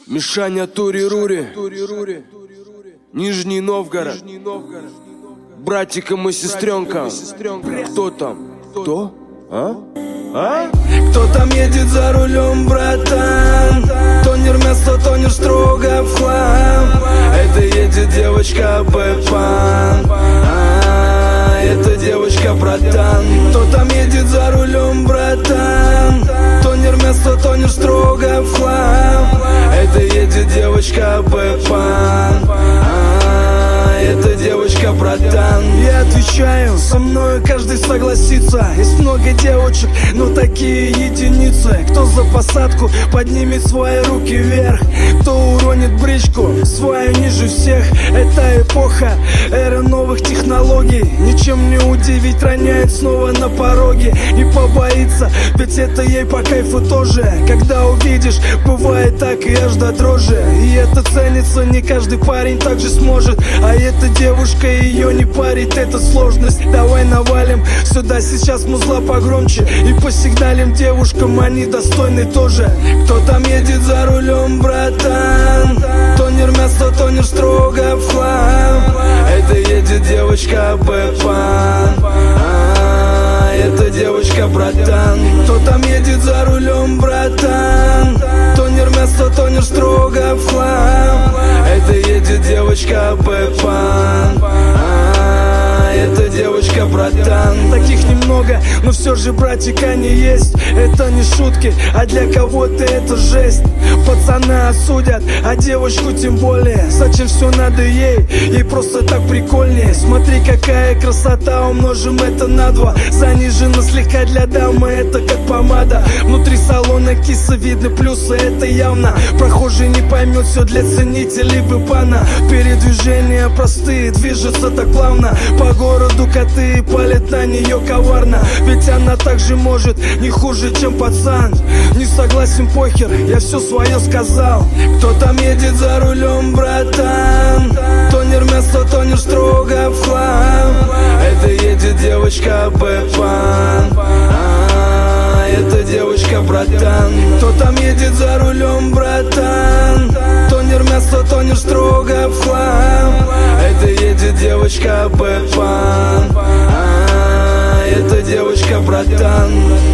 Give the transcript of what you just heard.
Мишаня Тури-Рури, Нижний Новгород, братикам и сестренкам. Кто там? Кто? Кто там едет за рулем, братан? Тонер мясо, тонер строго в хлам. Это едет девочка Бэпан. Это девочка, братан. Кто там едет за рулем, братан? Тонер мясо, тонер строго в хлам. Это едет девочка Бэпан. Это девочка, братан. Я отвечаю, со мною каждый согласится. Есть много девочек, но такие единицы. Кто за посадку поднимет свои руки вверх, кто уронит бричку свою ниже всех. Это эпоха, эра новых технологий. Ничем не удивить, роняет снова на пороге. Не побоится, ведь это ей по кайфу тоже. Когда увидишь, бывает так и аж до дрожи. И это ценится, не каждый парень так же сможет. А эта девушка, ее не парит, это сложность. Давай навалим сюда сейчас музла погромче и посигналим девушкам, они достойны тоже. Кто там едет за рулем, братан? Тонер мясо, тонер строго в хлам. Это едет девочка Бэпан. Это девочка, братан. Кто там едет за рулем, братан? Тонер мясо, тонер строго в хлам. Это едет девочка Бэпан. Это девочка, братан. Таких немного, но все же, братик, они есть. Это не шутки, а для кого-то это жесть. Пацана осудят, а девочку тем более. Зачем все надо ей? Ей просто так прикольнее. Смотри, какая красота, умножим это на 2. Занижено слегка для дамы, это как помада. Внутри салона киса, видны плюсы, это явно. Прохожий не поймет, все для ценителей Бэпана. Передвижения простые, движется так плавно. По городу коты палят на нее коварно. Ведь она также может не хуже, чем пацан. Не согласен, похер, я все свое сказал. Кто там едет за рулем, братан? Тонер мясо, тонер строго в хлам. Это едет девочка Бэпан. Это девочка, братан. Кто там едет за рулем, братан? Тонер мясо, тонер строго в хлам. Это едет девочка Бэпан. Это девочка, братан.